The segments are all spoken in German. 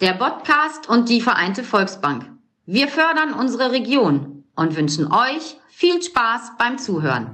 der Podcast und die Vereinte Volksbank. Wir fördern unsere Region und wünschen euch viel Spaß beim Zuhören.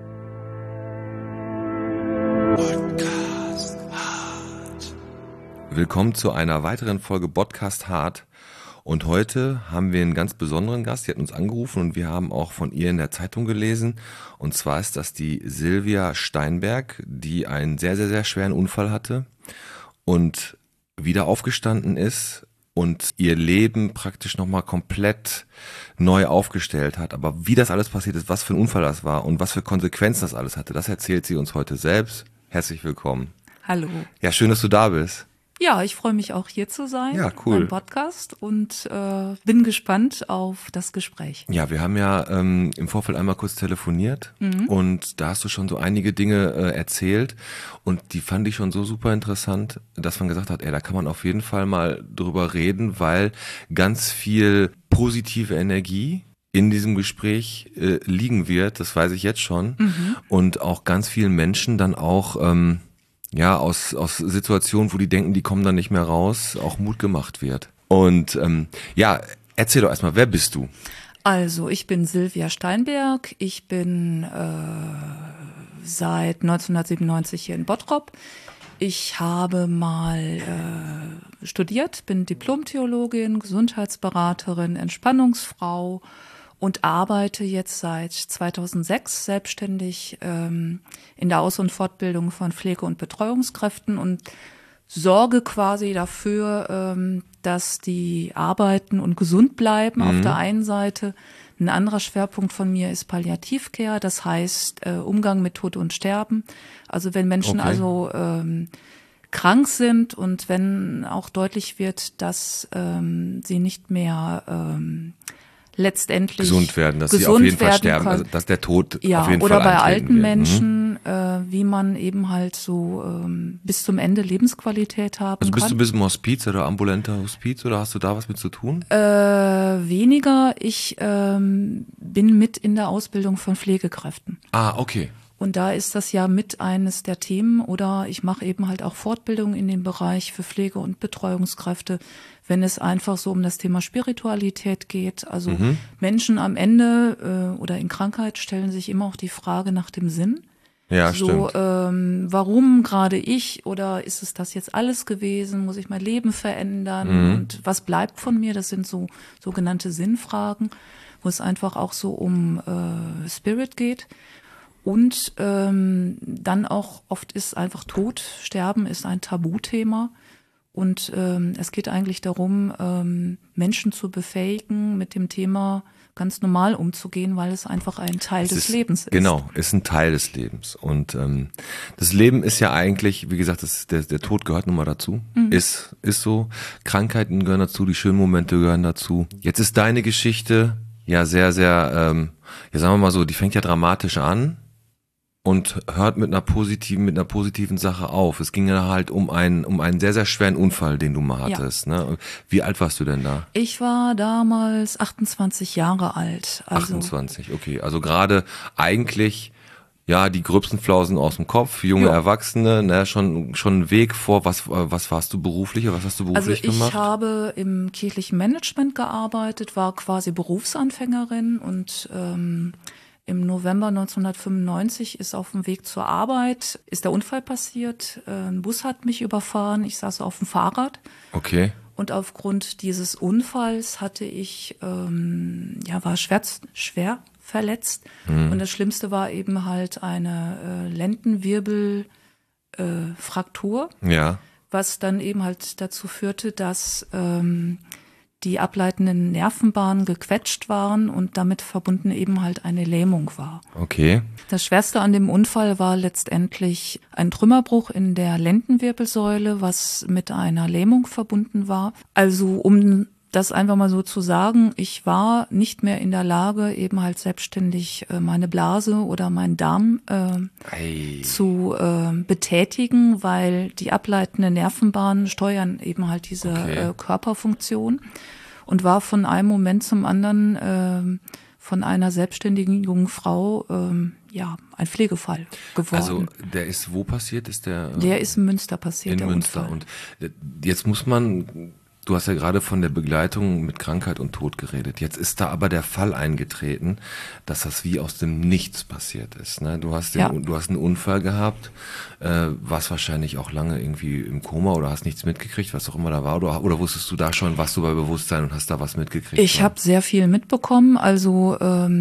Willkommen zu einer weiteren Folge Podcast Hart. Und heute haben wir einen ganz besonderen Gast, die hat uns angerufen und wir haben auch von ihr in der Zeitung gelesen. Und zwar ist das die Silvia Steinberg, die einen sehr, sehr, sehr schweren Unfall hatte und wieder aufgestanden ist und ihr Leben praktisch nochmal komplett neu aufgestellt hat. Aber wie das alles passiert ist, was für ein Unfall das war und was für Konsequenzen das alles hatte, das erzählt sie uns heute selbst. Herzlich willkommen. Hallo. Ja, schön, dass du da bist. Ja, ich freue mich auch hier zu sein, ja, cool. beim Podcast und bin gespannt auf das Gespräch. Ja, wir haben ja im Vorfeld einmal kurz telefoniert und da hast du schon so einige Dinge erzählt und die fand ich schon so super interessant, dass man gesagt hat, da kann man auf jeden Fall mal drüber reden, weil ganz viel positive Energie in diesem Gespräch liegen wird, das weiß ich jetzt schon, und auch ganz vielen Menschen dann auch aus Situationen, wo die denken, die kommen dann nicht mehr raus, auch Mut gemacht wird. Und erzähl doch erstmal, wer bist du? Also, ich bin Silvia Steinberg, ich bin seit 1997 hier in Bottrop. Ich habe mal studiert, bin Diplom-Theologin, Gesundheitsberaterin, Entspannungsfrau und arbeite jetzt seit 2006 selbstständig in der Aus- und Fortbildung von Pflege- und Betreuungskräften und sorge quasi dafür, dass die arbeiten und gesund bleiben auf der einen Seite. Ein anderer Schwerpunkt von mir ist Palliativcare, das heißt Umgang mit Tod und Sterben. Also wenn Menschen krank sind und wenn auch deutlich wird, dass sie nicht mehr letztendlich gesund werden, dass sie auf jeden Fall sterben, also dass der Tod auf jeden Fall oder bei eintreten alten wird. Menschen, wie man eben halt so bis zum Ende Lebensqualität haben Also bist kann. du bis im Hospiz oder ambulanter Hospiz oder hast du da was mit zu tun? Weniger, ich bin mit in der Ausbildung von Pflegekräften. Ah, okay. Und da ist das ja mit eines der Themen oder ich mache eben halt auch Fortbildung in dem Bereich für Pflege- und Betreuungskräfte, wenn es einfach so um das Thema Spiritualität geht. Also Menschen am Ende oder in Krankheit stellen sich immer auch die Frage nach dem Sinn. Ja, so, stimmt. warum gerade ich oder ist es das jetzt alles gewesen? Muss ich mein Leben verändern? Und was bleibt von mir? Das sind so sogenannte Sinnfragen, wo es einfach auch so um Spirit geht. Und dann auch oft ist einfach Tod, Sterben ist ein Tabuthema. Und es geht eigentlich darum, Menschen zu befähigen, mit dem Thema ganz normal umzugehen, weil es einfach ein Teil des Lebens ist. Genau, ist ein Teil des Lebens. Und das Leben ist ja eigentlich, wie gesagt, der Tod gehört nun mal dazu. Ist so. Krankheiten gehören dazu, die schönen Momente gehören dazu. Jetzt ist deine Geschichte ja sehr, sehr, sagen wir mal so, die fängt ja dramatisch an und hört mit einer positiven Sache auf. Es ging ja halt um einen sehr, sehr schweren Unfall, den du mal hattest. Ja. Ne? Wie alt warst du denn da? Ich war damals 28 Jahre alt. Also 28, okay. Also gerade eigentlich, ja, die gröbsten Flausen aus dem Kopf, junge Erwachsene, ne, schon ein Weg vor. Was warst du beruflich? Was hast du beruflich gemacht? Also ich habe im kirchlichen Management gearbeitet, war quasi Berufsanfängerin und im November 1995 ist auf dem Weg zur Arbeit, ist der Unfall passiert. Ein Bus hat mich überfahren, ich saß auf dem Fahrrad. Okay. Und aufgrund dieses Unfalls hatte ich, war schwer verletzt. Und das Schlimmste war eben halt eine Lendenwirbelfraktur, was dann eben halt dazu führte, dass die ableitenden Nervenbahnen gequetscht waren und damit verbunden eben halt eine Lähmung war. Okay. Das Schwerste an dem Unfall war letztendlich ein Trümmerbruch in der Lendenwirbelsäule, was mit einer Lähmung verbunden war. Also um das einfach mal so zu sagen, ich war nicht mehr in der Lage, eben halt selbstständig meine Blase oder meinen Darm zu betätigen, weil die ableitenden Nervenbahnen steuern eben halt diese Körperfunktion und war von einem Moment zum anderen von einer selbstständigen jungen Frau ein Pflegefall geworden. Also der ist wo passiert? Der ist in Münster passiert, in der Münster. Unfall. Und jetzt muss man Du hast ja gerade von der Begleitung mit Krankheit und Tod geredet. Jetzt ist da aber der Fall eingetreten, dass das wie aus dem Nichts passiert ist. Ne? Du hast einen Unfall gehabt, warst wahrscheinlich auch lange irgendwie im Koma oder hast nichts mitgekriegt, was auch immer da war. Oder wusstest du da schon, warst du bei Bewusstsein und hast da was mitgekriegt? Ich habe sehr viel mitbekommen. Also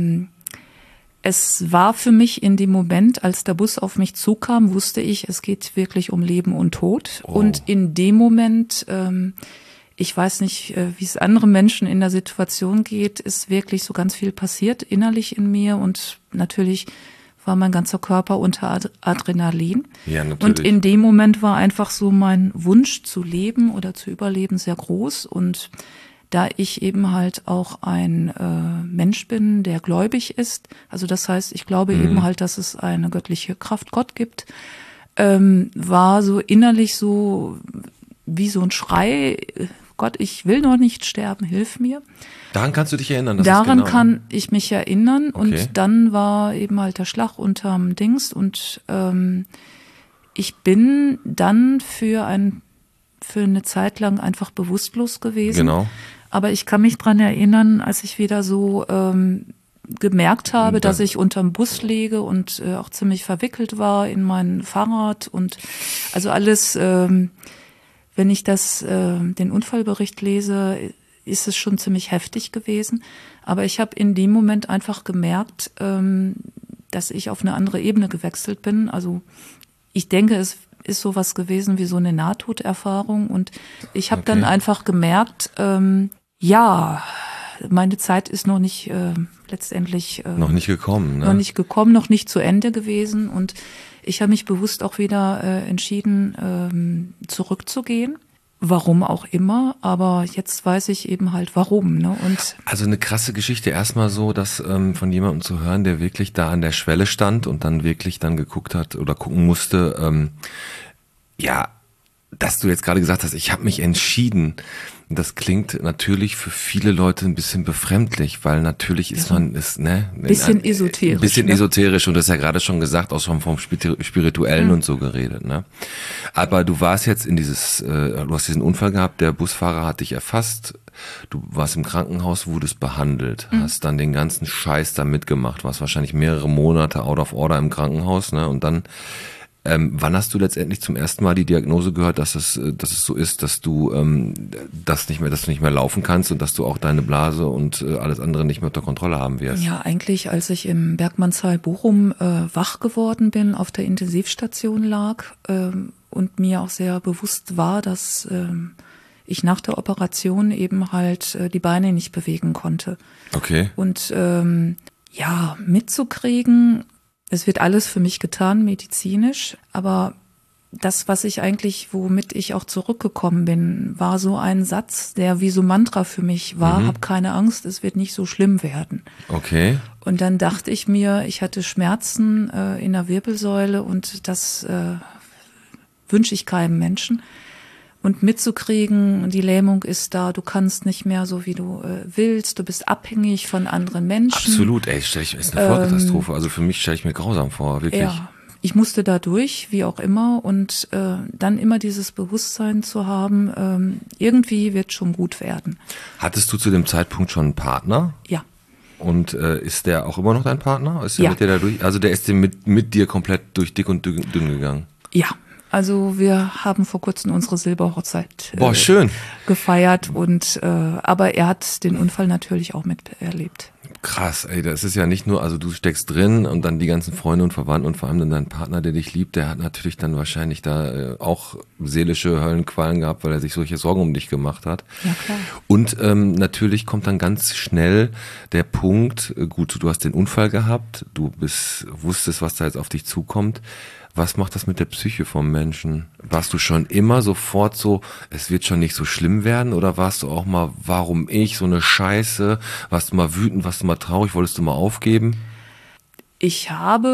es war für mich in dem Moment, als der Bus auf mich zukam, wusste ich, es geht wirklich um Leben und Tod. Oh. Und in dem Moment, ich weiß nicht, wie es anderen Menschen in der Situation geht, ist wirklich so ganz viel passiert innerlich in mir und natürlich war mein ganzer Körper unter Adrenalin. Ja, natürlich. Und in dem Moment war einfach so mein Wunsch zu leben oder zu überleben sehr groß. Und da ich eben halt auch ein Mensch bin, der gläubig ist, also das heißt, ich glaube eben halt, dass es eine göttliche Kraft Gott gibt, war so innerlich so wie so ein Schrei, Gott, ich will noch nicht sterben, hilf mir. Daran kannst du dich erinnern? Daran kann ich mich erinnern. Okay. Und dann war eben halt der Schlag unterm Dings und ich bin dann für eine Zeit lang einfach bewusstlos gewesen. Genau. Aber ich kann mich dran erinnern, als ich wieder so gemerkt habe, dass ich unterm Bus liege und auch ziemlich verwickelt war in mein Fahrrad und also alles, wenn ich den Unfallbericht lese, ist es schon ziemlich heftig gewesen. Aber ich habe in dem Moment einfach gemerkt, dass ich auf eine andere Ebene gewechselt bin. Also ich denke, es ist sowas gewesen wie so eine Nahtoderfahrung. Und ich habe dann einfach gemerkt, meine Zeit ist noch nicht letztendlich noch nicht gekommen, ne? Noch nicht gekommen, noch nicht zu Ende gewesen. Und ich habe mich bewusst auch wieder entschieden, zurückzugehen. Warum auch immer, aber jetzt weiß ich eben halt warum. Ne? Und also eine krasse Geschichte. Erstmal so, dass von jemandem zu hören, der wirklich da an der Schwelle stand und dann wirklich dann geguckt hat oder gucken musste, dass du jetzt gerade gesagt hast, ich habe mich entschieden. Das klingt natürlich für viele Leute ein bisschen befremdlich, weil natürlich ist man bisschen esoterisch. Ein bisschen esoterisch und das ist ja gerade schon gesagt, auch schon vom Spirituellen und so geredet. Ne? Aber du warst jetzt du hast diesen Unfall gehabt, der Busfahrer hat dich erfasst, du warst im Krankenhaus, wurdest behandelt, hast dann den ganzen Scheiß da mitgemacht, warst wahrscheinlich mehrere Monate out of order im Krankenhaus, ne? Und dann wann hast du letztendlich zum ersten Mal die Diagnose gehört, dass es so ist, dass du dass du nicht mehr laufen kannst und dass du auch deine Blase und alles andere nicht mehr unter Kontrolle haben wirst? Ja, eigentlich, als ich im Bergmannsheil Bochum wach geworden bin, auf der Intensivstation lag und mir auch sehr bewusst war, dass ich nach der Operation eben halt die Beine nicht bewegen konnte. Okay. Und mitzukriegen, es wird alles für mich getan, medizinisch, aber das, womit ich auch zurückgekommen bin, war so ein Satz, der wie so Mantra für mich war, hab keine Angst, es wird nicht so schlimm werden. Okay. Und dann dachte ich mir, ich hatte Schmerzen in der Wirbelsäule und das wünsche ich keinem Menschen. Und mitzukriegen, die Lähmung ist da, du kannst nicht mehr so, wie du willst, du bist abhängig von anderen Menschen. Absolut, ist eine Vollkatastrophe. Also für mich stelle ich mir grausam vor, wirklich. Ja, ich musste da durch, wie auch immer, und dann immer dieses Bewusstsein zu haben, irgendwie wird schon gut werden. Hattest du zu dem Zeitpunkt schon einen Partner? Ja. Und ist der auch immer noch dein Partner? Ist der ja. mit dir da durch? Also der ist mit dir komplett durch dick und dünn gegangen? Ja. Also wir haben vor kurzem unsere Silberhochzeit schön. gefeiert aber er hat den Unfall natürlich auch miterlebt. Krass, ey, das ist ja nicht nur, also du steckst drin und dann die ganzen Freunde und Verwandten und vor allem dann dein Partner, der dich liebt, der hat natürlich dann wahrscheinlich da auch seelische Höllenqualen gehabt, weil er sich solche Sorgen um dich gemacht hat. Ja, klar. Und natürlich kommt dann ganz schnell der Punkt, gut, du hast den Unfall gehabt, wusstest, was da jetzt auf dich zukommt. Was macht das mit der Psyche vom Menschen? Warst du schon immer sofort so, es wird schon nicht so schlimm werden? Oder warst du auch mal, warum ich, so eine Scheiße? Warst du mal wütend, warst du mal traurig, wolltest du mal aufgeben? Ich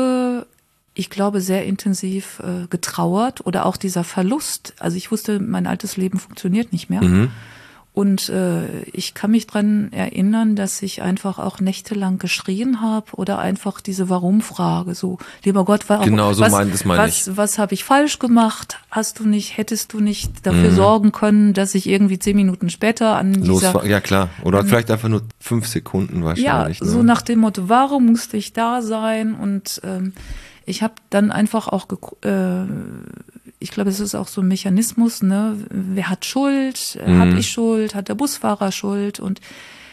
glaube, sehr intensiv getrauert oder auch dieser Verlust. Also ich wusste, mein altes Leben funktioniert nicht mehr. Und ich kann mich dran erinnern, dass ich einfach auch nächtelang geschrien habe oder einfach diese Warum-Frage, so, lieber Gott, genau, so was habe ich falsch gemacht? Hättest du nicht dafür sorgen können, dass ich irgendwie 10 Minuten später an dieser... Ja, klar. Oder vielleicht einfach nur 5 Sekunden wahrscheinlich. Ja, so nach dem Motto, warum musste ich da sein? Und ich habe dann einfach auch ich glaube, es ist auch so ein Mechanismus, ne? Wer hat Schuld? Habe ich Schuld? Hat der Busfahrer Schuld? Und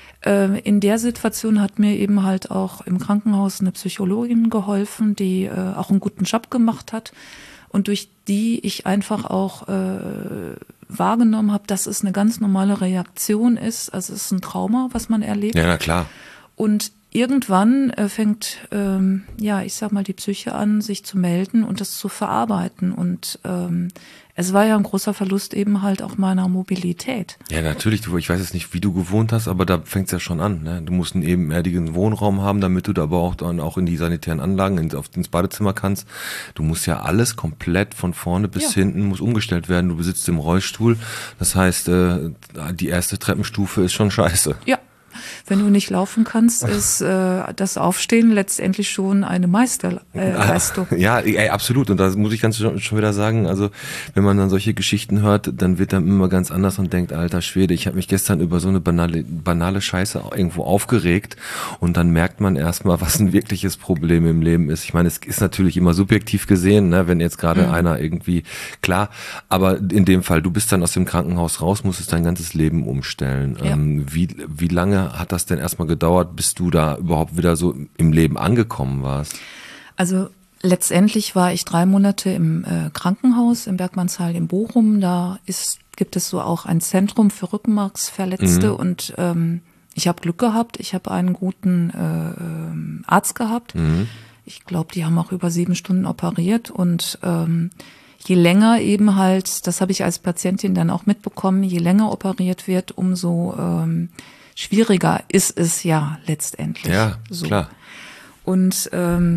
in der Situation hat mir eben halt auch im Krankenhaus eine Psychologin geholfen, die auch einen guten Job gemacht hat und durch die ich einfach auch wahrgenommen habe, dass es eine ganz normale Reaktion ist. Also es ist ein Trauma, was man erlebt. Ja, na klar. Und irgendwann fängt, ich sag mal, die Psyche an, sich zu melden und das zu verarbeiten. Und es war ja ein großer Verlust eben halt auch meiner Mobilität. Ja, natürlich. Ich weiß jetzt nicht, wie du gewohnt hast, aber da fängt es ja schon an. Ne? Du musst einen ebenerdigen Wohnraum haben, damit du da aber auch in die sanitären Anlagen, ins Badezimmer kannst. Du musst ja alles komplett von vorne bis hinten muss umgestellt werden. Du besitzt im Rollstuhl. Das heißt, die erste Treppenstufe ist schon scheiße. Ja. Wenn du nicht laufen kannst, ist das Aufstehen letztendlich schon eine Meisterleistung. Ja, absolut. Und da muss ich ganz schon wieder sagen, also wenn man dann solche Geschichten hört, dann wird dann immer ganz anders und denkt, alter Schwede, ich habe mich gestern über so eine banale Scheiße irgendwo aufgeregt und dann merkt man erstmal, was ein wirkliches Problem im Leben ist. Ich meine, es ist natürlich immer subjektiv gesehen, ne, wenn jetzt gerade einer irgendwie, klar, aber in dem Fall, du bist dann aus dem Krankenhaus raus, musstest dein ganzes Leben umstellen. Ja. Wie lange hat das denn erstmal gedauert, bis du da überhaupt wieder so im Leben angekommen warst? Also letztendlich war ich 3 Monate im Krankenhaus im Bergmannsheil in Bochum. Da gibt es so auch ein Zentrum für Rückenmarksverletzte und ich habe Glück gehabt. Ich habe einen guten Arzt gehabt. Ich glaube, die haben auch über 7 Stunden operiert und je länger eben halt, das habe ich als Patientin dann auch mitbekommen, je länger operiert wird, umso schwieriger ist es ja letztendlich. Ja, so. Klar. Und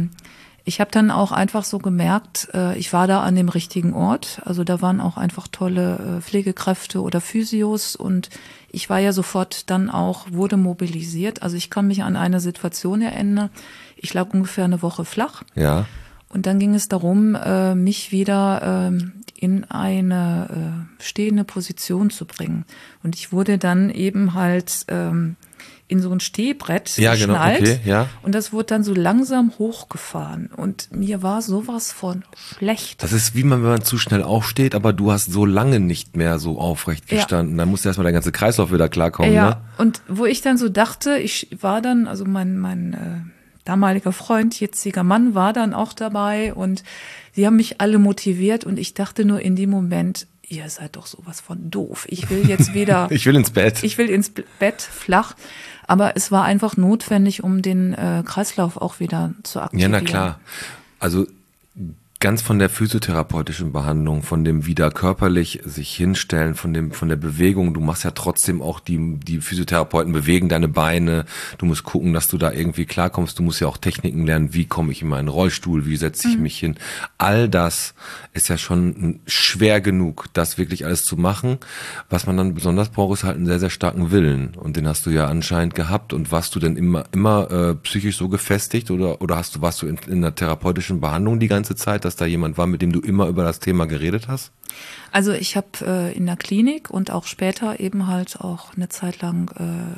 ich habe dann auch einfach so gemerkt, ich war da an dem richtigen Ort. Also da waren auch einfach tolle Pflegekräfte oder Physios und ich war ja sofort dann auch, wurde mobilisiert. Also ich kann mich an eine Situation erinnern. Ich lag ungefähr eine Woche flach. Ja. Und dann ging es darum, mich wieder in eine stehende Position zu bringen. Und ich wurde dann eben halt in so ein Stehbrett geschnallt. Genau, okay, ja. Und das wurde dann so langsam hochgefahren. Und mir war sowas von schlecht. Das ist wie wenn man zu schnell aufsteht, aber du hast so lange nicht mehr so aufrecht gestanden. Dann musst du erstmal der ganze Kreislauf wieder klarkommen. Ja, ne? Und wo ich dann so dachte, ich war dann, also mein damaliger Freund, jetziger Mann, war dann auch dabei und sie haben mich alle motiviert und ich dachte nur in dem Moment, ihr seid doch sowas von doof. Ich will jetzt wieder... Ich will ins Bett. Ich will ins Bett, flach. Aber es war einfach notwendig, um den Kreislauf auch wieder zu aktivieren. Ja, na klar. Also ganz von der physiotherapeutischen Behandlung, von dem wieder körperlich sich hinstellen, von der Bewegung. Du machst ja trotzdem auch die Physiotherapeuten bewegen deine Beine. Du musst gucken, dass du da irgendwie klarkommst. Du musst ja auch Techniken lernen. Wie komme ich in meinen Rollstuhl? Wie setze ich mich hin? All das ist ja schon schwer genug, das wirklich alles zu machen. Was man dann besonders braucht, ist halt einen sehr, sehr starken Willen. Und den hast du ja anscheinend gehabt. Und warst du denn immer psychisch so gefestigt oder warst du in einer therapeutischen Behandlung die ganze Zeit, dass da jemand war, mit dem du immer über das Thema geredet hast? Also ich habe in der Klinik und auch später eben halt auch eine Zeit lang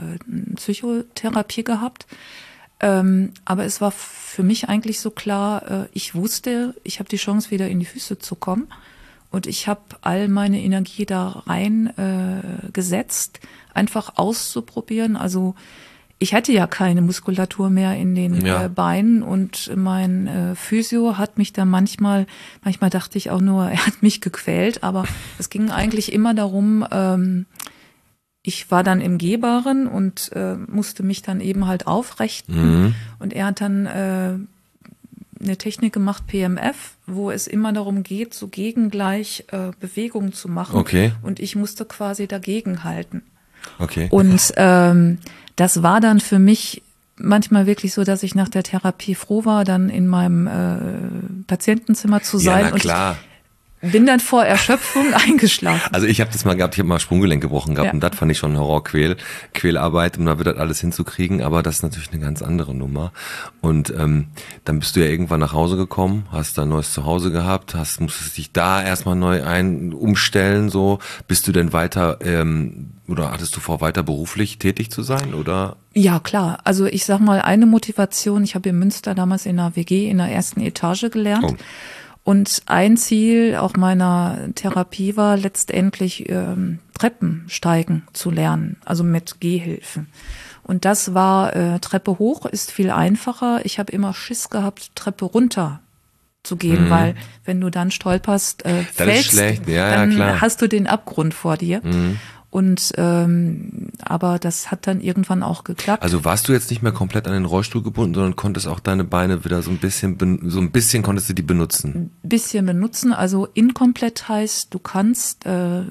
Psychotherapie gehabt. Aber es war für mich eigentlich so klar, ich wusste, ich habe die Chance, wieder in die Füße zu kommen. Und ich habe all meine Energie da rein gesetzt, einfach auszuprobieren. Also ich hatte ja keine Muskulatur mehr in den Beinen und mein Physio hat mich dann manchmal dachte ich auch nur, er hat mich gequält, aber es ging eigentlich immer darum, ich war dann im Gehbaren und musste mich dann eben halt aufrichten und er hat dann eine Technik gemacht, PMF, wo es immer darum geht, so gegengleich Bewegungen zu machen. Okay. Und ich musste quasi dagegen halten. Okay. Und das war dann für mich manchmal wirklich so, dass ich nach der Therapie froh war, dann in meinem Patientenzimmer zu sein. Ja, na klar. bin dann vor Erschöpfung eingeschlafen. Also ich habe das mal gehabt, ich habe mal Sprunggelenk gebrochen gehabt, Ja. und das fand ich schon Quälarbeit, um da wieder alles hinzukriegen, aber das ist natürlich eine ganz andere Nummer. Und dann bist du ja irgendwann nach Hause gekommen, hast da ein neues Zuhause gehabt, musstest dich da erstmal neu umstellen, so. Bist du denn weiter, oder hattest du vor, weiter beruflich tätig zu sein, oder? Ja, klar. Also ich sag mal, eine Motivation, ich habe in Münster damals in einer WG in der ersten Etage gelernt. Oh. Und ein Ziel auch meiner Therapie war letztendlich Treppensteigen zu lernen, also mit Gehhilfen. Und das war Treppe hoch ist viel einfacher. Ich habe immer Schiss gehabt, Treppe runter zu gehen, weil wenn du dann stolperst, fällst, ist schlecht. Ja, dann klar. hast du den Abgrund vor dir. Und aber das hat dann irgendwann auch geklappt. Also warst du jetzt nicht mehr komplett an den Rollstuhl gebunden, sondern konntest auch deine Beine wieder so ein bisschen konntest du die benutzen? Ein bisschen benutzen. Also inkomplett heißt, du kannst,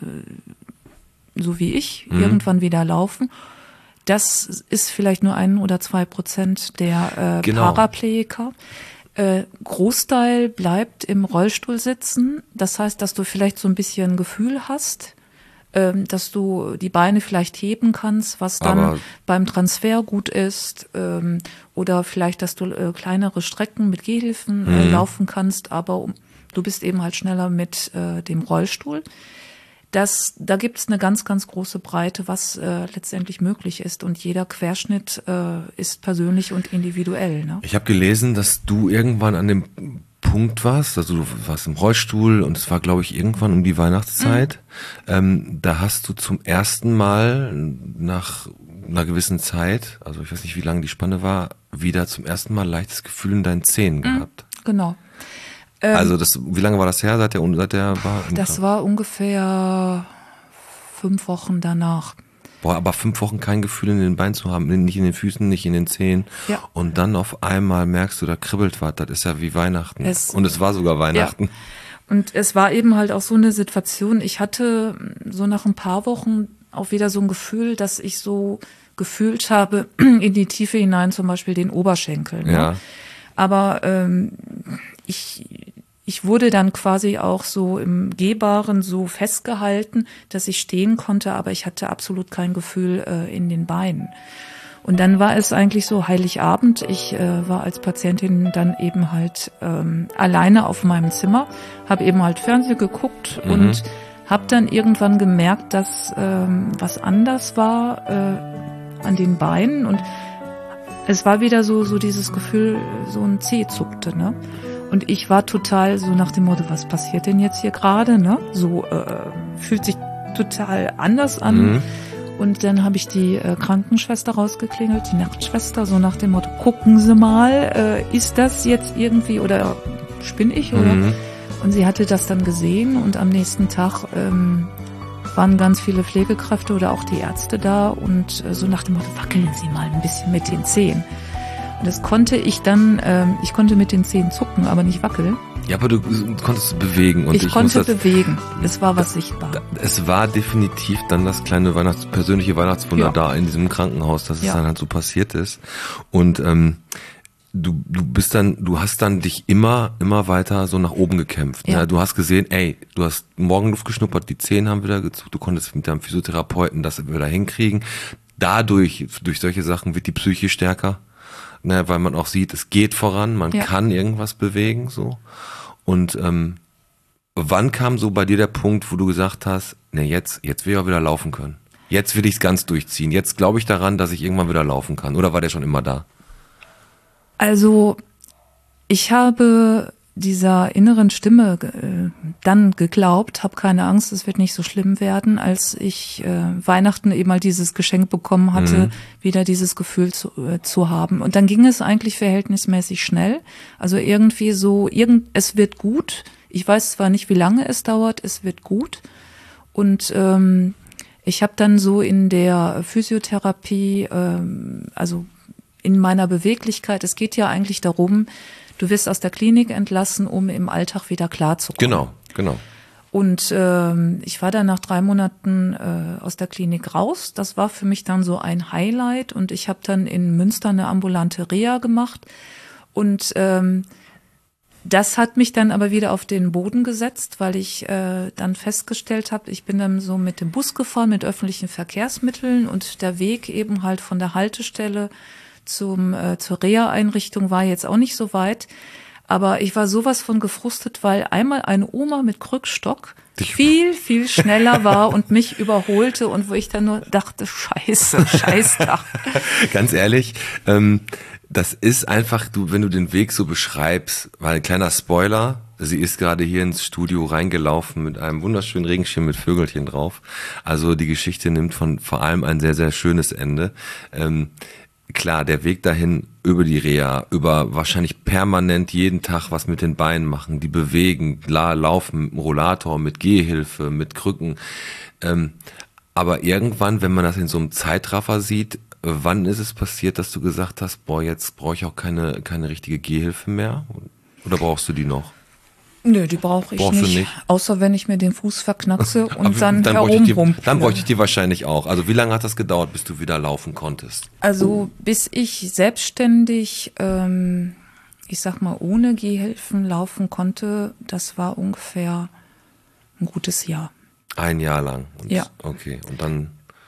so wie ich, irgendwann wieder laufen. Das ist vielleicht nur 1 oder 2% der Genau. Paraplegiker. Großteil bleibt im Rollstuhl sitzen. Das heißt, dass du vielleicht so ein bisschen Gefühl hast, dass du die Beine vielleicht heben kannst, was dann Aber beim Transfer gut ist, oder vielleicht, dass du kleinere Strecken mit Gehhilfen laufen kannst, aber du bist eben halt schneller mit dem Rollstuhl. Da gibt's eine ganz, ganz große Breite, was letztendlich möglich ist, und jeder Querschnitt ist persönlich und individuell. Ne? ich habe gelesen, dass du irgendwann an dem Punkt warst, also du warst im Rollstuhl, und es war, glaube ich, irgendwann um die Weihnachtszeit. Da hast du zum ersten Mal nach einer gewissen Zeit, also ich weiß nicht, wie lange die Spanne war, wieder zum ersten Mal leichtes Gefühl in deinen Zähnen gehabt. Genau. Also wie lange war das her, seit der war? Das war ungefähr 5 Wochen danach. Boah, aber 5 Wochen kein Gefühl in den Beinen zu haben, nicht in den Füßen, nicht in den Zehen. Ja. Und dann auf einmal merkst du, da kribbelt was, das ist ja wie Weihnachten. Es war sogar Weihnachten. Ja. Und es war eben halt auch so eine Situation, ich hatte so nach ein paar Wochen auch wieder so ein Gefühl, dass ich so gefühlt habe, in die Tiefe hinein, zum Beispiel den Oberschenkel. Ne? Ja. Aber ich wurde dann quasi auch so im Gehbaren so festgehalten, dass ich stehen konnte, aber ich hatte absolut kein Gefühl in den Beinen. Und dann war es eigentlich so Heiligabend. Ich war als Patientin dann eben halt alleine auf meinem Zimmer, habe eben halt Fernsehen geguckt und habe dann irgendwann gemerkt, dass was anders war an den Beinen, und es war wieder so dieses Gefühl, so ein Zeh zuckte, ne? Und ich war total so nach dem Motto, was passiert denn jetzt hier gerade, ne? So fühlt sich total anders an. Und dann habe ich die Krankenschwester rausgeklingelt, die Nachtschwester, so nach dem Motto, gucken Sie mal, ist das jetzt irgendwie, oder spinne ich, oder? Und sie hatte das dann gesehen, und am nächsten Tag waren ganz viele Pflegekräfte oder auch die Ärzte da, und so nach dem Motto, wackeln Sie mal ein bisschen mit den Zehen. Und das konnte ich dann, ich konnte mit den Zehen zucken, aber nicht wackeln. Ja, aber du konntest bewegen. Und ich konnte bewegen. Es war was sichtbar. Es war definitiv dann das kleine persönliche Weihnachtswunder da in diesem Krankenhaus, dass es dann halt so passiert ist. Und du hast dann dich immer weiter so nach oben gekämpft. Ja. Ne? Du hast gesehen, du hast Morgenluft geschnuppert, die Zehen haben wieder gezuckt, du konntest mit deinem Physiotherapeuten das wieder hinkriegen. Dadurch, durch solche Sachen wird die Psyche stärker. Ne, weil man auch sieht, es geht voran, man kann irgendwas bewegen, so. Und wann kam so bei dir der Punkt, wo du gesagt hast, ne, jetzt will ich auch wieder laufen können. Jetzt will ich es ganz durchziehen. Jetzt glaube ich daran, dass ich irgendwann wieder laufen kann. Oder war der schon immer da? Also, ich habe dieser inneren Stimme dann geglaubt, habe keine Angst, es wird nicht so schlimm werden, als ich Weihnachten eben mal dieses Geschenk bekommen hatte, wieder dieses Gefühl zu haben. Und dann ging es eigentlich verhältnismäßig schnell. Also irgendwie so, es wird gut. Ich weiß zwar nicht, wie lange es dauert, es wird gut. Und ich habe dann so in der Physiotherapie, also in meiner Beweglichkeit, es geht ja eigentlich darum, du wirst aus der Klinik entlassen, um im Alltag wieder klarzukommen. Genau. Und ich war dann nach 3 Monaten aus der Klinik raus. Das war für mich dann so ein Highlight. Und ich habe dann in Münster eine ambulante Reha gemacht. Und Das hat mich dann aber wieder auf den Boden gesetzt, weil ich dann festgestellt habe, ich bin dann so mit dem Bus gefahren, mit öffentlichen Verkehrsmitteln und der Weg eben halt von der Haltestelle zur Reha-Einrichtung war jetzt auch nicht so weit. Aber ich war sowas von gefrustet, weil einmal eine Oma mit Krückstock viel, viel schneller war und mich überholte und wo ich dann nur dachte, Scheißtag. Ganz ehrlich, das ist einfach, wenn du den Weg so beschreibst, weil ein kleiner Spoiler, sie ist gerade hier ins Studio reingelaufen mit einem wunderschönen Regenschirm mit Vögelchen drauf. Also die Geschichte nimmt vor allem ein sehr, sehr schönes Ende. Klar, der Weg dahin über die Reha, über wahrscheinlich permanent jeden Tag was mit den Beinen machen, die bewegen, laufen mit dem Rollator, mit Gehhilfe, mit Krücken. Aber irgendwann, wenn man das in so einem Zeitraffer sieht, wann ist es passiert, dass du gesagt hast, boah, jetzt brauche ich auch keine richtige Gehhilfe mehr? Oder brauchst du die noch? Nö, die brauche ich nicht. Außer wenn ich mir den Fuß verknackse und dann herumhumple. Dann bräuchte ich die wahrscheinlich auch. Also wie lange hat das gedauert, bis du wieder laufen konntest? Also bis ich selbstständig, ich sag mal, ohne Gehhilfen laufen konnte, das war ungefähr ein gutes Jahr. Ein Jahr lang? Ja. Okay, und dann...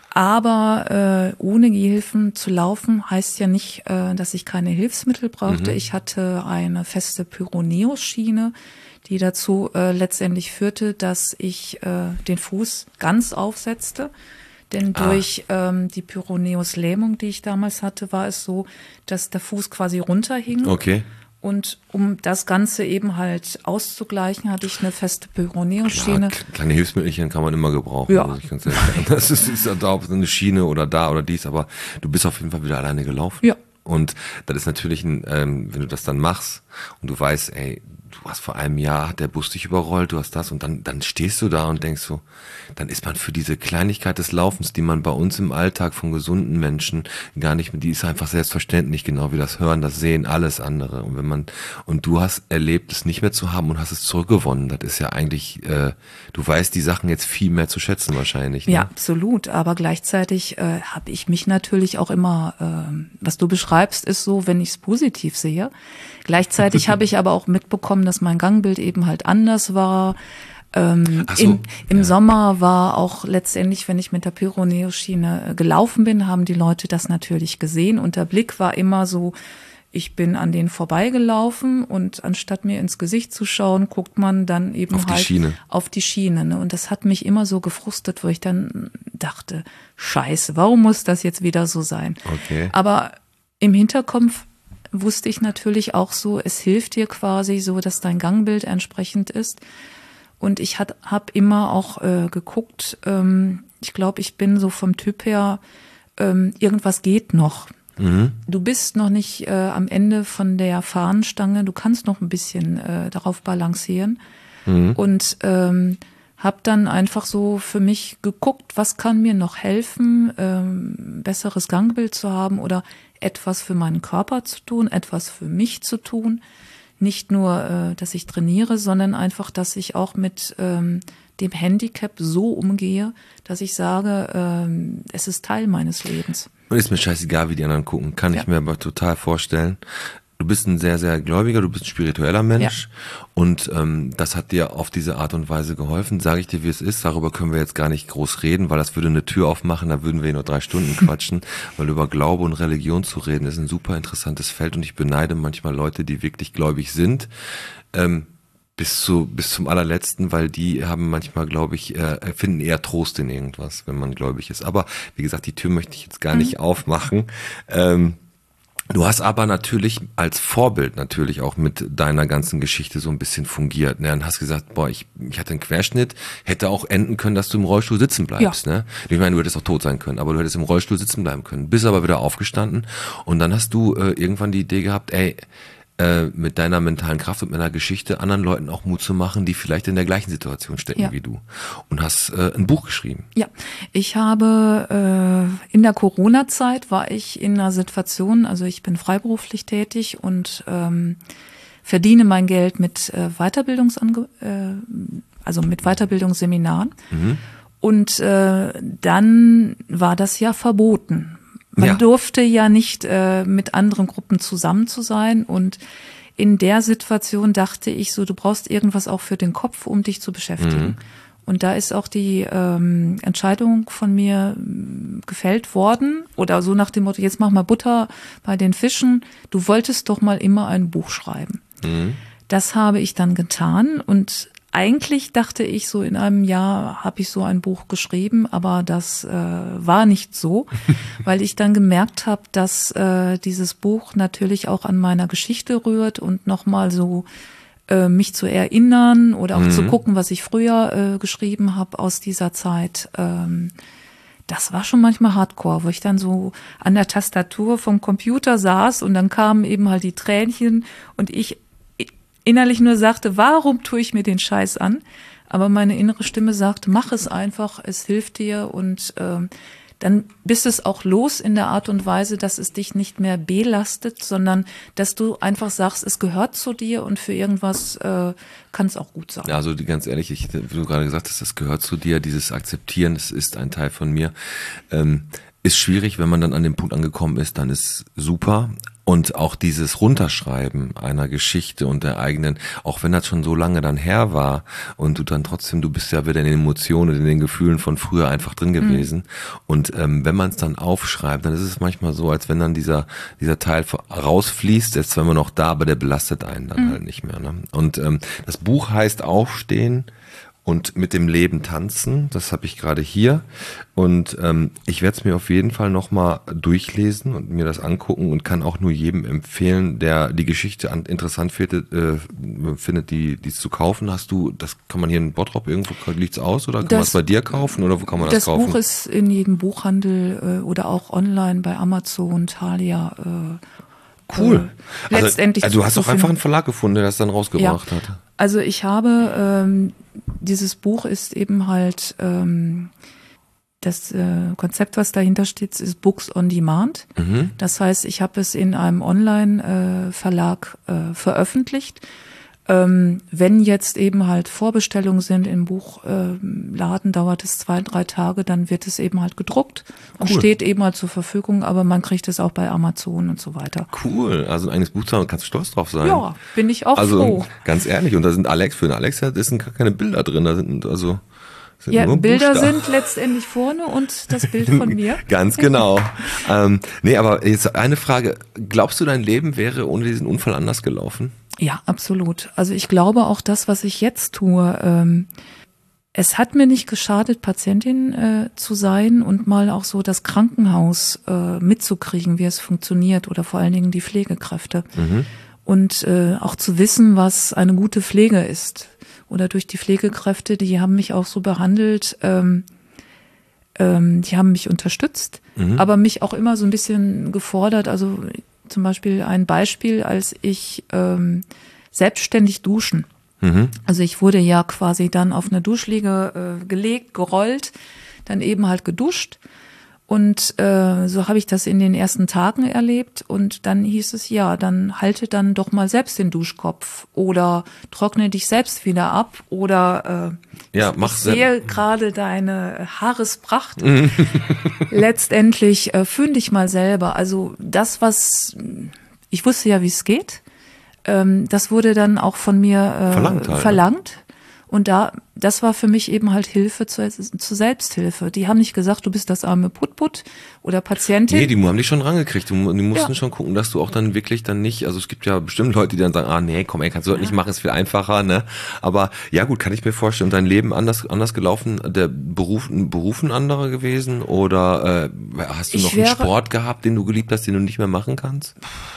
Aber ohne Gehhilfen zu laufen heißt ja nicht, dass ich keine Hilfsmittel brauchte. Ich hatte eine feste Pyroneus-Schiene, die dazu letztendlich führte, dass ich den Fuß ganz aufsetzte. Denn durch die Pyroneus-Lähmung, die ich damals hatte, war es so, dass der Fuß quasi runterhing. Okay. Und um das Ganze eben halt auszugleichen, hatte ich eine feste Pyroneus-Schiene. Kleine Hilfsmittelchen kann man immer gebrauchen. Ja. Also ich kann's sagen. Das ist da eine Schiene oder da oder dies, aber du bist auf jeden Fall wieder alleine gelaufen. Ja. Und das ist natürlich, wenn du das dann machst und du weißt, ey, du hast vor einem Jahr, hat der Bus dich überrollt, du hast das und dann stehst du da und denkst so, dann ist man für diese Kleinigkeit des Laufens, die man bei uns im Alltag von gesunden Menschen gar nicht, die ist einfach selbstverständlich, genau wie das Hören, das Sehen, alles andere. Und du hast erlebt, es nicht mehr zu haben und hast es zurückgewonnen. Das ist ja eigentlich, du weißt die Sachen jetzt viel mehr zu schätzen wahrscheinlich. Ne? Ja, absolut. Aber gleichzeitig habe ich mich natürlich auch immer, was du beschreibst, ist so, wenn ich es positiv sehe. Gleichzeitig habe ich aber auch mitbekommen, dass mein Gangbild eben halt anders war. Im Sommer war auch letztendlich, wenn ich mit der Pyroneus-Schiene gelaufen bin, haben die Leute das natürlich gesehen. Und der Blick war immer so, ich bin an denen vorbeigelaufen und anstatt mir ins Gesicht zu schauen, guckt man dann eben auf die Schiene. Ne? Und das hat mich immer so gefrustet, wo ich dann dachte, Scheiße, warum muss das jetzt wieder so sein? Okay. Aber im Hinterkopf wusste ich natürlich auch so, es hilft dir quasi so, dass dein Gangbild entsprechend ist. Und ich habe immer auch geguckt, ich glaube, ich bin so vom Typ her, irgendwas geht noch. Mhm. Du bist noch nicht am Ende von der Fahnenstange, du kannst noch ein bisschen darauf balancieren. Mhm. Und habe dann einfach so für mich geguckt, was kann mir noch helfen, besseres Gangbild zu haben oder etwas für meinen Körper zu tun, etwas für mich zu tun. Nicht nur, dass ich trainiere, sondern einfach, dass ich auch mit dem Handicap so umgehe, dass ich sage, es ist Teil meines Lebens. Und ist mir scheißegal, wie die anderen gucken. Kann ich mir aber total vorstellen. Du bist ein sehr, sehr gläubiger, du bist ein spiritueller Mensch und das hat dir auf diese Art und Weise geholfen. Sage ich dir, wie es ist, darüber können wir jetzt gar nicht groß reden, weil das würde eine Tür aufmachen, da würden wir hier nur 3 Stunden quatschen, weil über Glaube und Religion zu reden ist ein super interessantes Feld und ich beneide manchmal Leute, die wirklich gläubig sind, bis zum allerletzten, weil die haben manchmal, glaube ich, finden eher Trost in irgendwas, wenn man gläubig ist. Aber wie gesagt, die Tür möchte ich jetzt gar nicht aufmachen. Du hast aber natürlich als Vorbild natürlich auch mit deiner ganzen Geschichte so ein bisschen fungiert. Ne? Und hast gesagt, boah, ich hatte einen Querschnitt, hätte auch enden können, dass du im Rollstuhl sitzen bleibst. Ja. Ne? Ich meine, du hättest auch tot sein können, aber du hättest im Rollstuhl sitzen bleiben können. Bist aber wieder aufgestanden und dann hast du irgendwann die Idee gehabt, mit deiner mentalen Kraft und mit deiner Geschichte anderen Leuten auch Mut zu machen, die vielleicht in der gleichen Situation stecken wie du. Und hast ein Buch geschrieben. Ja, ich habe in der Corona-Zeit war ich in einer Situation, also ich bin freiberuflich tätig und verdiene mein Geld mit mit Weiterbildungsseminaren. Mhm. Und dann war das ja verboten. Man durfte ja nicht mit anderen Gruppen zusammen zu sein und in der Situation dachte ich so, du brauchst irgendwas auch für den Kopf, um dich zu beschäftigen. Und da ist auch die Entscheidung von mir gefällt worden oder so nach dem Motto, jetzt mach mal Butter bei den Fischen. Du wolltest doch mal immer ein Buch schreiben. Das habe ich dann getan und eigentlich dachte ich, so in einem Jahr habe ich so ein Buch geschrieben, aber das war nicht so, weil ich dann gemerkt habe, dass dieses Buch natürlich auch an meiner Geschichte rührt und nochmal so mich zu erinnern oder auch zu gucken, was ich früher geschrieben habe aus dieser Zeit. Das war schon manchmal hardcore, wo ich dann so an der Tastatur vom Computer saß und dann kamen eben halt die Tränchen und ich innerlich nur sagte, warum tue ich mir den Scheiß an? Aber meine innere Stimme sagte, mach es einfach, es hilft dir und dann bist es auch los in der Art und Weise, dass es dich nicht mehr belastet, sondern dass du einfach sagst, es gehört zu dir und für irgendwas kann es auch gut sein. Ja, also ganz ehrlich, wie du gerade gesagt hast, das gehört zu dir, dieses Akzeptieren, es ist ein Teil von mir. Ist schwierig, wenn man dann an dem Punkt angekommen ist, dann ist super. Und auch dieses Runterschreiben einer Geschichte und der eigenen, auch wenn das schon so lange dann her war und du dann trotzdem, du bist ja wieder in den Emotionen, in den Gefühlen von früher einfach drin gewesen. Und wenn man es dann aufschreibt, dann ist es manchmal so, als wenn dann dieser Teil rausfließt, jetzt wenn man noch da, aber der belastet einen dann halt nicht mehr. Ne? Und das Buch heißt Aufstehen und mit dem Leben tanzen, das habe ich gerade hier und ich werde es mir auf jeden Fall nochmal durchlesen und mir das angucken und kann auch nur jedem empfehlen, der die Geschichte interessant findet, die es zu kaufen. Das kann man hier in Bottrop irgendwo, liegt's aus oder kann man es bei dir kaufen oder wo kann man das kaufen? Das Buch ist in jedem Buchhandel oder auch online bei Amazon, Thalia. Cool. Letztendlich. Also du hast auch einfach einen Verlag gefunden, der das dann rausgebracht hat. Also ich habe, dieses Buch ist eben halt, das Konzept, was dahinter steht, ist Books on Demand. Das heißt, ich habe es in einem Online-Verlag veröffentlicht. Wenn jetzt eben halt Vorbestellungen sind im Buchladen, dauert es 2-3 Tage, dann wird es eben halt gedruckt und steht eben halt zur Verfügung, aber man kriegt es auch bei Amazon und so weiter. Cool, also ein eigenes Buch zu haben, kannst du stolz drauf sein. Ja, bin ich auch also, froh. Ganz ehrlich, und da sind für den Alex sind gar keine Bilder drin, da sind ja, Bilder sind letztendlich vorne und das Bild von mir. Ganz genau. Nee, aber jetzt eine Frage, glaubst du, dein Leben wäre ohne diesen Unfall anders gelaufen? Ja, absolut. Also ich glaube auch das, was ich jetzt tue, es hat mir nicht geschadet, Patientin zu sein und mal auch so das Krankenhaus mitzukriegen, wie es funktioniert oder vor allen Dingen die Pflegekräfte. Und auch zu wissen, was eine gute Pflege ist. Oder durch die Pflegekräfte, die haben mich auch so behandelt, die haben mich unterstützt, aber mich auch immer so ein bisschen gefordert, also zum Beispiel ein Beispiel, als ich selbstständig duschen. Also ich wurde ja quasi dann auf eine Duschliege gelegt, gerollt, dann eben halt geduscht. Und so habe ich das in den ersten Tagen erlebt. Und dann hieß es, ja, dann halte dann doch mal selbst den Duschkopf oder trockne dich selbst wieder ab oder ich sehe gerade deine Haarespracht. Letztendlich föhn dich mal selber. Also das, was ich wusste ja, wie es geht, das wurde dann auch von mir verlangt. Und das war für mich eben halt Hilfe zur Selbsthilfe. Die haben nicht gesagt, du bist das arme Put-Put oder Patientin. Nee, die haben dich schon rangekriegt. Die mussten schon gucken, dass du auch dann wirklich dann nicht, also es gibt ja bestimmt Leute, die dann sagen, nee, komm, kannst du das nicht machen, ist viel einfacher, ne? Aber ja gut, kann ich mir vorstellen, dein Leben anders gelaufen, der Beruf ein anderer gewesen oder hast du noch einen Sport gehabt, den du geliebt hast, den du nicht mehr machen kannst?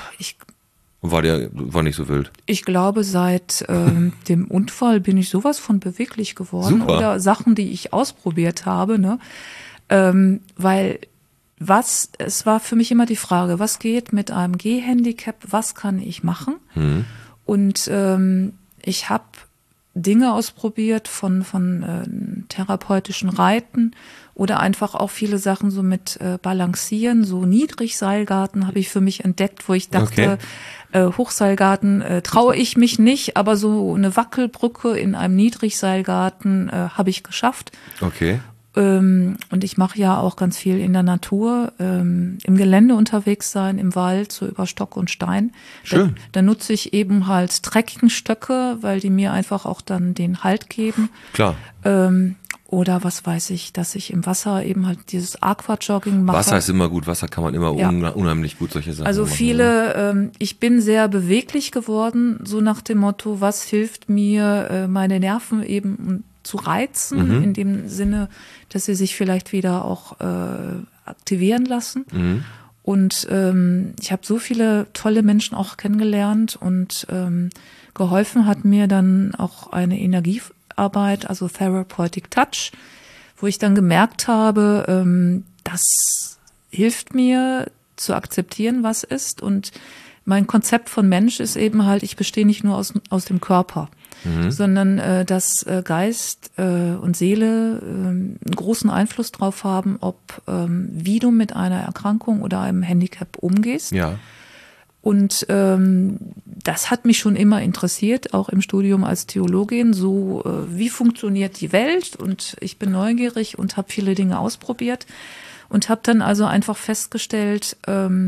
War nicht so wild. Ich glaube, seit dem Unfall bin ich sowas von beweglich geworden. Super. Oder Sachen, die ich ausprobiert habe, ne? Weil es war für mich immer die Frage, was geht mit einem Gehhandicap, was kann ich machen? Und ich habe Dinge ausprobiert von therapeutischen Reiten oder einfach auch viele Sachen so mit Balancieren, so Niedrigseilgarten habe ich für mich entdeckt, wo ich dachte, Hochseilgarten traue ich mich nicht, aber so eine Wackelbrücke in einem Niedrigseilgarten habe ich geschafft. Okay. Und ich mache ja auch ganz viel in der Natur, im Gelände unterwegs sein, im Wald, so über Stock und Stein. Schön. Da nutze ich eben halt Trekkingstöcke, weil die mir einfach auch dann den Halt geben. Klar. Oder was weiß ich, dass ich im Wasser eben halt dieses Aquajogging mache. Wasser ist immer gut, Wasser kann man immer unheimlich gut solche Sachen also machen. viele, ich bin sehr beweglich geworden, so nach dem Motto, was hilft mir, meine Nerven eben zu reizen, in dem Sinne, dass sie sich vielleicht wieder auch aktivieren lassen. Und ich habe so viele tolle Menschen auch kennengelernt und geholfen hat mir dann auch eine Energiearbeit, also Therapeutic Touch, wo ich dann gemerkt habe, das hilft mir zu akzeptieren, was ist. Und mein Konzept von Mensch ist eben halt, ich bestehe nicht nur aus dem Körper, sondern dass Geist und Seele einen großen Einfluss drauf haben, wie du mit einer Erkrankung oder einem Handicap umgehst. Ja. Und das hat mich schon immer interessiert, auch im Studium als Theologin, so wie funktioniert die Welt? Und ich bin neugierig und habe viele Dinge ausprobiert und habe dann also einfach festgestellt,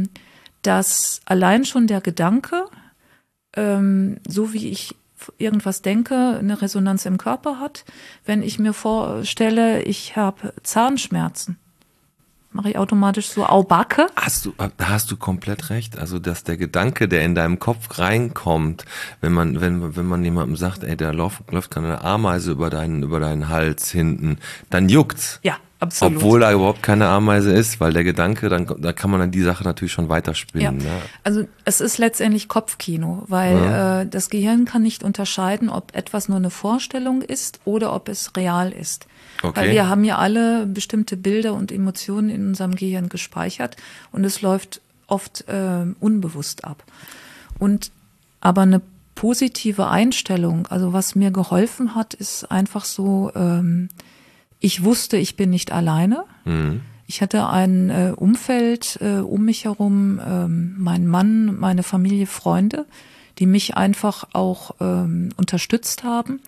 dass allein schon der Gedanke, so wie ich irgendwas denke, eine Resonanz im Körper hat. Wenn ich mir vorstelle, ich habe Zahnschmerzen, mache ich automatisch so Aubacke. Da hast du komplett recht. Also, dass der Gedanke, der in deinem Kopf reinkommt, wenn man jemandem sagt, ey, da läuft gerade eine Ameise über deinen Hals hinten, dann juckt's. Ja, absolut. Obwohl da überhaupt keine Ameise ist, weil der Gedanke, da kann man dann die Sache natürlich schon weiterspinnen. Ja. Ne? Also es ist letztendlich Kopfkino, weil das Gehirn kann nicht unterscheiden, ob etwas nur eine Vorstellung ist oder ob es real ist. Okay. Weil wir haben ja alle bestimmte Bilder und Emotionen in unserem Gehirn gespeichert und es läuft oft unbewusst ab. Aber eine positive Einstellung, also was mir geholfen hat, ist einfach so, ich wusste, ich bin nicht alleine. Ich hatte ein Umfeld um mich herum, mein Mann, meine Familie, Freunde, die mich einfach auch unterstützt haben.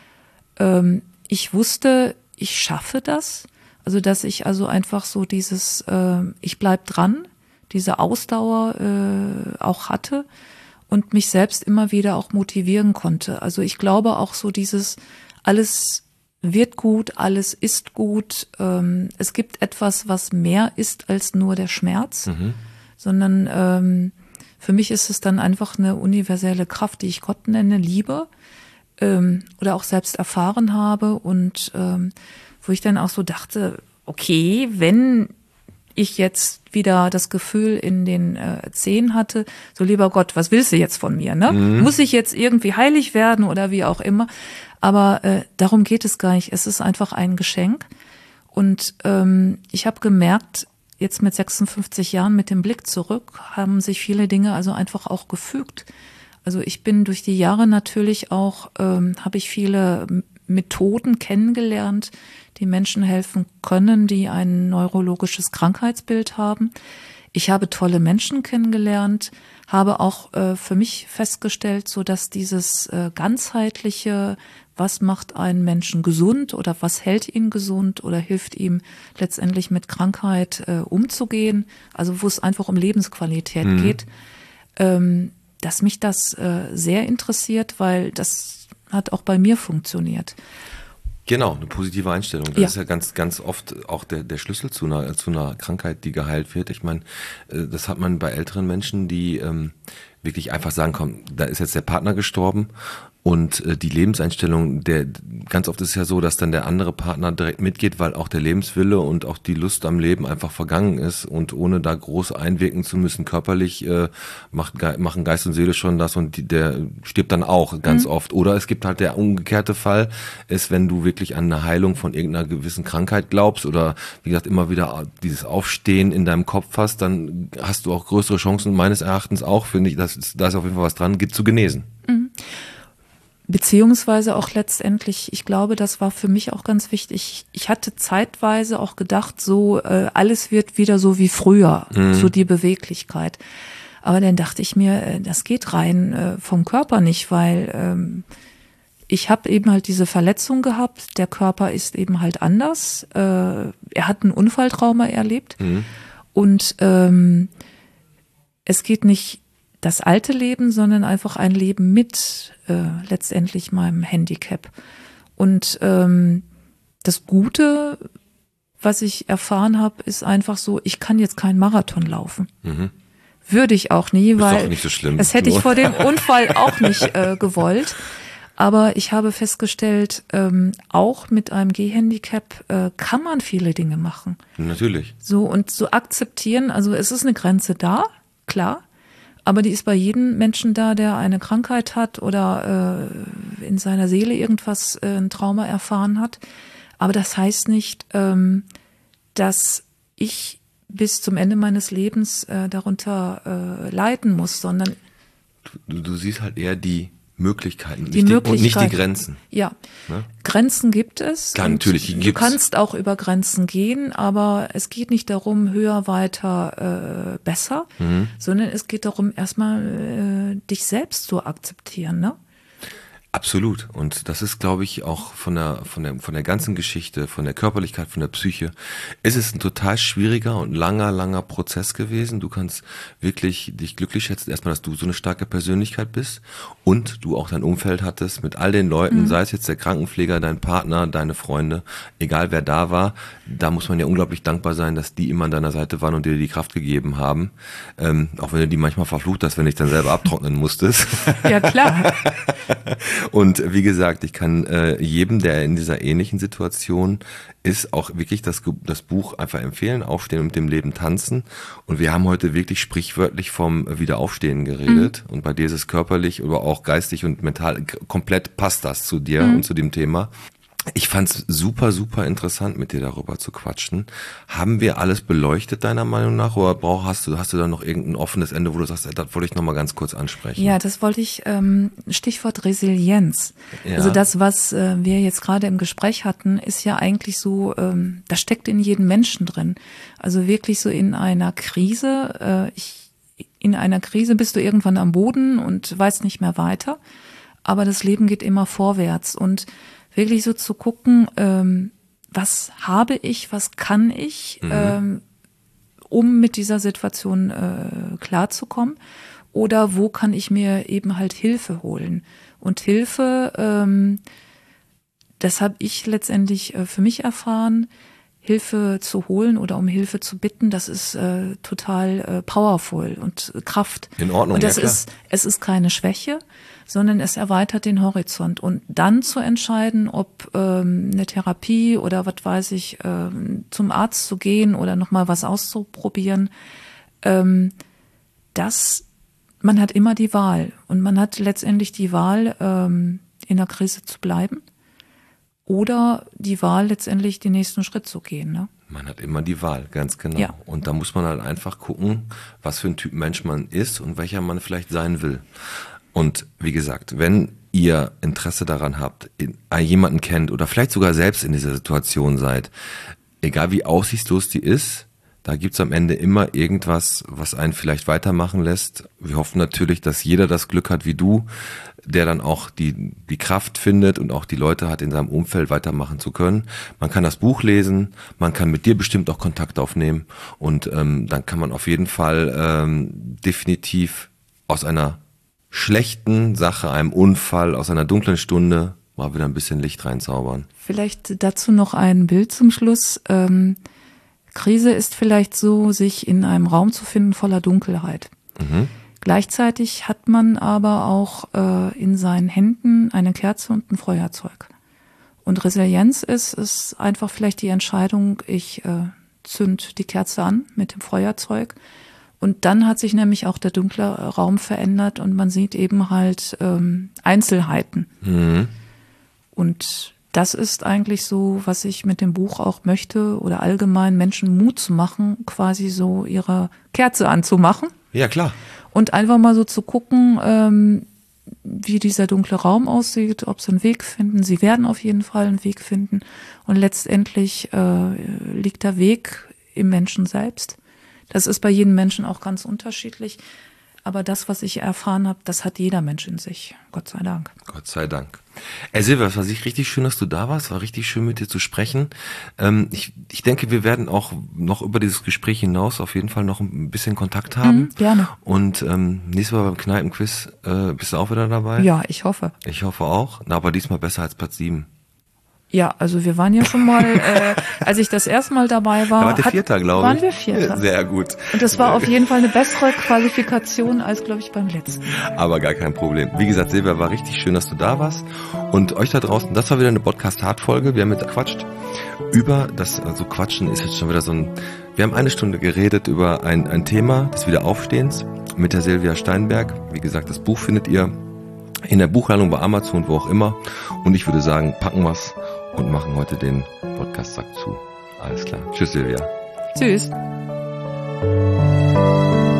Ich wusste, ich schaffe das. Also, dass ich also einfach so dieses, ich bleib dran, diese Ausdauer auch hatte und mich selbst immer wieder auch motivieren konnte. Also ich glaube auch so dieses, alles wird gut, alles ist gut. Es gibt etwas, was mehr ist als nur der Schmerz, sondern für mich ist es dann einfach eine universelle Kraft, die ich Gott nenne, Liebe, oder auch selbst erfahren habe und wo ich dann auch so dachte, okay, wenn ich jetzt wieder das Gefühl in den Zehen hatte, so lieber Gott, was willst du jetzt von mir? Ne? Muss ich jetzt irgendwie heilig werden oder wie auch immer? Aber darum geht es gar nicht. Es ist einfach ein Geschenk. Und ich habe gemerkt, jetzt mit 56 Jahren mit dem Blick zurück, haben sich viele Dinge also einfach auch gefügt. Also ich bin durch die Jahre natürlich auch, habe ich viele Methoden kennengelernt, die Menschen helfen können, die ein neurologisches Krankheitsbild haben. Ich habe tolle Menschen kennengelernt, habe auch für mich festgestellt, so dass dieses ganzheitliche, was macht einen Menschen gesund oder was hält ihn gesund oder hilft ihm letztendlich mit Krankheit umzugehen, also wo es einfach um Lebensqualität geht, dass mich das sehr interessiert, weil das hat auch bei mir funktioniert. Genau, eine positive Einstellung. Das ist ja ganz, ganz oft auch der Schlüssel zu einer Krankheit, die geheilt wird. Ich meine, das hat man bei älteren Menschen, die wirklich einfach sagen, komm, da ist jetzt der Partner gestorben. Und die Lebenseinstellung, ganz oft ist es ja so, dass dann der andere Partner direkt mitgeht, weil auch der Lebenswille und auch die Lust am Leben einfach vergangen ist und ohne da groß einwirken zu müssen, körperlich machen Geist und Seele schon das und der stirbt dann auch ganz oft. Oder es gibt halt der umgekehrte Fall, ist, wenn du wirklich an eine Heilung von irgendeiner gewissen Krankheit glaubst oder wie gesagt immer wieder dieses Aufstehen in deinem Kopf hast, dann hast du auch größere Chancen, meines Erachtens auch, finde ich, da ist auf jeden Fall was dran, zu genesen. Beziehungsweise auch letztendlich, ich glaube, das war für mich auch ganz wichtig. Ich hatte zeitweise auch gedacht, so alles wird wieder so wie früher, so die Beweglichkeit. Aber dann dachte ich mir, das geht rein vom Körper nicht, weil ich habe eben halt diese Verletzung gehabt, der Körper ist eben halt anders. Er hat ein Unfalltrauma erlebt und es geht nicht das alte Leben, sondern einfach ein Leben mit letztendlich meinem Handicap. Und das Gute, was ich erfahren habe, ist einfach so, ich kann jetzt keinen Marathon laufen. Würde ich auch nie, weil ist doch nicht so schlimm. Das hätte ich vor dem Unfall auch nicht gewollt. Aber ich habe festgestellt, auch mit einem Gehhandicap kann man viele Dinge machen. Natürlich. So und so akzeptieren, also es ist eine Grenze da, klar, aber die ist bei jedem Menschen da, der eine Krankheit hat oder in seiner Seele irgendwas, ein Trauma erfahren hat. Aber das heißt nicht, dass ich bis zum Ende meines Lebens darunter leiden muss, sondern Du siehst halt eher die Möglichkeiten, die und nicht die Grenzen. Ja, Ne? Grenzen gibt es. Klar, natürlich, die gibt's. Du kannst auch über Grenzen gehen, aber es geht nicht darum, höher, weiter, besser, sondern es geht darum, erstmal dich selbst zu akzeptieren, ne? Absolut. Und das ist, glaube ich, auch von der ganzen Geschichte, von der Körperlichkeit, von der Psyche, ist es ein total schwieriger und langer Prozess gewesen. Du kannst wirklich dich glücklich schätzen, erstmal, dass du so eine starke Persönlichkeit bist und du auch dein Umfeld hattest mit all den Leuten, sei es jetzt der Krankenpfleger, dein Partner, deine Freunde, egal wer da war, da muss man ja unglaublich dankbar sein, dass die immer an deiner Seite waren und dir die Kraft gegeben haben. Auch wenn du die manchmal verflucht hast, wenn du dich dann selber abtrocknen musstest. Ja, klar. Und wie gesagt, ich kann jedem, der in dieser ähnlichen Situation ist, auch wirklich das Buch einfach empfehlen, Aufstehen und mit dem Leben tanzen. Und wir haben heute wirklich sprichwörtlich vom Wiederaufstehen geredet. Und bei dir ist es körperlich, aber auch geistig und mental komplett passt das zu dir und zu dem Thema. Ich fand's super interessant, mit dir darüber zu quatschen. Haben wir alles beleuchtet, deiner Meinung nach? Oder hast du da noch irgendein offenes Ende, wo du sagst, das wollte ich noch mal ganz kurz ansprechen? Ja, das wollte ich, Stichwort Resilienz. Ja. Also das, was wir jetzt gerade im Gespräch hatten, ist ja eigentlich so, das steckt in jedem Menschen drin. Also wirklich so in einer Krise, in einer Krise bist du irgendwann am Boden und weißt nicht mehr weiter. Aber das Leben geht immer vorwärts und wirklich so zu gucken, was habe ich, was kann ich, um mit dieser Situation klarzukommen, oder wo kann ich mir eben halt Hilfe holen. Und Hilfe, das habe ich letztendlich für mich erfahren, Hilfe zu holen oder um Hilfe zu bitten, das ist total powerful und Kraft. In Ordnung, und das ja, klar. es ist keine Schwäche, sondern es erweitert den Horizont. Und dann zu entscheiden, ob eine Therapie oder was weiß ich, zum Arzt zu gehen oder nochmal was auszuprobieren, man hat immer die Wahl. Und man hat letztendlich die Wahl, in der Krise zu bleiben. Oder die Wahl, letztendlich den nächsten Schritt zu gehen. Ne? Man hat immer die Wahl, ganz genau. Ja. Und da muss man halt einfach gucken, was für ein Typ Mensch man ist und welcher man vielleicht sein will. Und wie gesagt, wenn ihr Interesse daran habt, jemanden kennt oder vielleicht sogar selbst in dieser Situation seid, egal wie aussichtslos die ist, da gibt's am Ende immer irgendwas, was einen vielleicht weitermachen lässt. Wir hoffen natürlich, dass jeder das Glück hat wie du, der dann auch die Kraft findet und auch die Leute hat, in seinem Umfeld weitermachen zu können. Man kann das Buch lesen, man kann mit dir bestimmt auch Kontakt aufnehmen und dann kann man auf jeden Fall definitiv aus einer schlechten Sache, einem Unfall, aus einer dunklen Stunde mal wieder ein bisschen Licht reinzaubern. Vielleicht dazu noch ein Bild zum Schluss. Krise ist vielleicht so, sich in einem Raum zu finden voller Dunkelheit. Gleichzeitig hat man aber auch in seinen Händen eine Kerze und ein Feuerzeug. Und Resilienz ist einfach vielleicht die Entscheidung, ich zünd die Kerze an mit dem Feuerzeug. Und dann hat sich nämlich auch der dunkle Raum verändert und man sieht eben halt Einzelheiten. Und das ist eigentlich so, was ich mit dem Buch auch möchte oder allgemein Menschen Mut zu machen, quasi so ihre Kerze anzumachen. Ja, klar. Und einfach mal so zu gucken, wie dieser dunkle Raum aussieht, ob sie einen Weg finden. Sie werden auf jeden Fall einen Weg finden. Und letztendlich liegt der Weg im Menschen selbst. Das ist bei jedem Menschen auch ganz unterschiedlich. Aber das, was ich erfahren habe, das hat jeder Mensch in sich. Gott sei Dank. Gott sei Dank. Silvia, es war richtig schön, dass du da warst. War richtig schön, mit dir zu sprechen. Ich denke, wir werden auch noch über dieses Gespräch hinaus auf jeden Fall noch ein bisschen Kontakt haben. Gerne. Und nächstes Mal beim Kneipenquiz bist du auch wieder dabei? Ja, ich hoffe. Ich hoffe auch. Na, aber diesmal besser als Platz 7. Ja, also wir waren ja schon mal, als ich das erste Mal dabei war, waren wir Vierter, glaube ich. Waren wir Vierter. Sehr gut. Und das war auf jeden Fall eine bessere Qualifikation als, glaube ich, beim letzten. Aber gar kein Problem. Wie gesagt, Silvia, war richtig schön, dass du da warst. Und euch da draußen, das war wieder eine Podcast-Hard-Folge. Wir haben mit gequatscht über das, also Quatschen ist jetzt schon wieder so ein, wir haben 1 Stunde geredet über ein Thema des Wiederaufstehens mit der Silvia Steinberg. Wie gesagt, das Buch findet ihr in der Buchhandlung, bei Amazon, wo auch immer. Und ich würde sagen, packen wir's und machen heute den Podcast-Sack zu. Alles klar. Tschüss, Silvia. Tschüss.